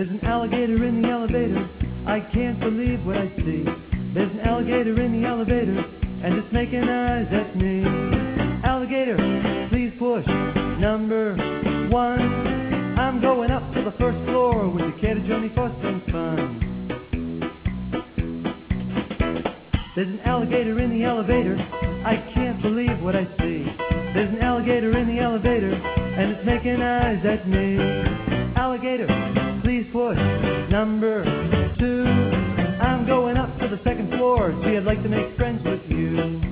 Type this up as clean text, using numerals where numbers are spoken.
There's an alligator in the elevator, I can't believe what I see. There's an alligator in the elevator, and it's making eyes at me. Alligator, please push number 1. I'm going up to the first floor with the kid to join me for some fun. There's an alligator in the elevator, I can't believe what I see. There's an alligator in the elevator, and it's making eyes at me. Alligator, please push number 2. I'm going up to the second floor, gee, I'd like to make friends with you.